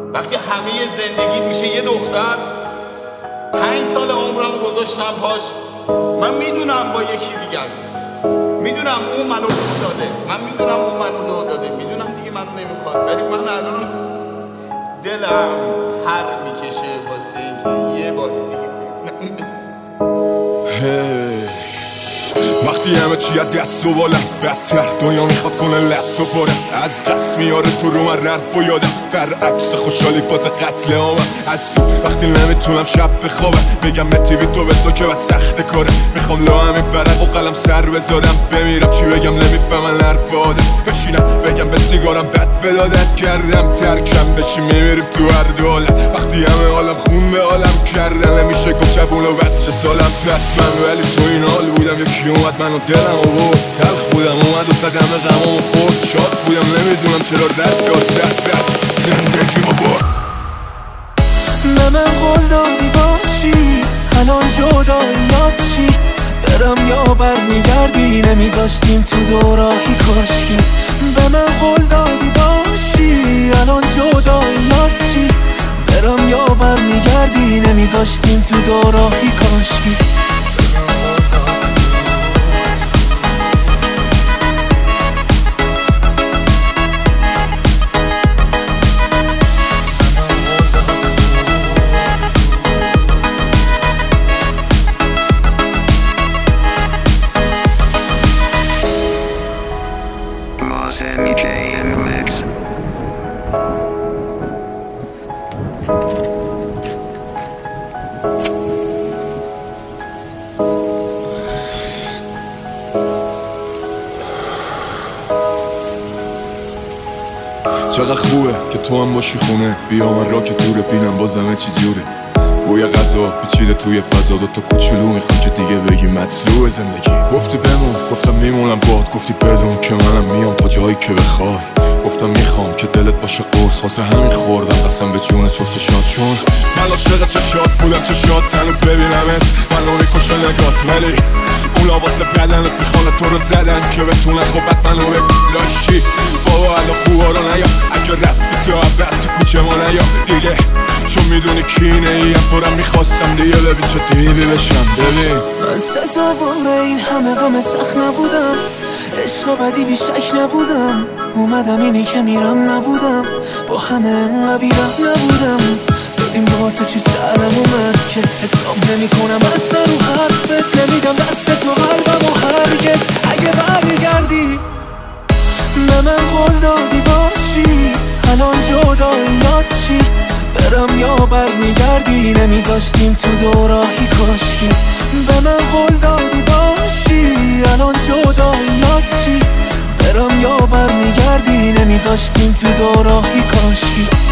وقتی همه زندگیت میشه یه دختر، 5 سال عمرمو گذاشتم پاش. من میدونم با یکی دیگه است، میدونم اون منو لو داده، من میدونم اون منو لو داده، میدونم دیگه منو نمیخواد، ولی من الان دلم پر میکشه واسه اینکه یه بار دیگه وقتی همه چی از دست و بالم بدتر دنیا میخواد کنه لط و پاره، از قصد میاره تو رو من ررف و یادم، برعکس خوشحالی فاز قتل عامم از تو. وقتی نمیتونم شب بخوابم بگم به تیوی تو بسا که بس سخت کاره، میخوام لا همین فرق و قلم سر بذارم، بمیرم چی بگم نمیفهمن حرف آدم، بشینم بگم به سیگارم بد بدادت کردم، ترکم بشی میمیریم تو هر دولت. وقتی همه عالم خون به عالم کردن نمیشه گفت جوون و بچه سالم پس من، ولی تو این حال بودم یکی اومد منو دلم آورد، تلخ بودم اومد و صدم غمامو خورد، شاد بودم نمیدونم چرا رد داد زندگی ما برد. به من قول دادی باشی الان جداییات چی، برم یا برمیگردی نمیذاشتیم تو دوراهی کاشکی. به من قول دادی باشی الان جداییات چی، برم یا برمیگردی نمیذاشتیم تو دوراهی کاشکی. MK in the mix. چقدر خوبه که تو هم باشی خونه، بیا من را که دوره بینم بازمه چی جوره، بوی غذا پیچیده توی فضا، دوتا کوچولو میخوام که دیگه بگی مطلوب زندگی. گفتی بمون گفتم میمونم باد، گفتی بدون که منم میام تا جایی که بخوای، گفتم میخوام که دلت باشه قرص، واسه همین خوردم قسم به جونت شد چشات، چون من عاشق چشات بودم، چشات تنو ببینمت منو میکشه نگات، ولی اونا واسه بدنت میخوانه تو رو زدن که بتونن خوبت منو بلاشی. بابا الان خوبا رو نیا، اگه رفتی تو عبر تو کوچه ما نیا دیگه، چون میدونی کینه ایم پرم میخواستم دیگه ببین چه دیوی بشم. ببین من سزاوار این همه غم سخت نبودم، عشق بدی بیشک نبودم، اومدم اینی که میرم نبودم، با همه انقدر بیرم نبودم. این بار تو چی سرم اومد که حساب نمی کنم اصلا رو حرفت، نمیدم دست تو قلبم و هرگز اگه برگردی. به من قول دادی باشی الان جداییات چی، برم یا برمیگردی نمیذاشتیم تو دوراهی کاشکی. به من قول دادی باشی الان جداییات چی، برم یا برمیگردی نمیذاشتیم تو دوراهی کاشکی.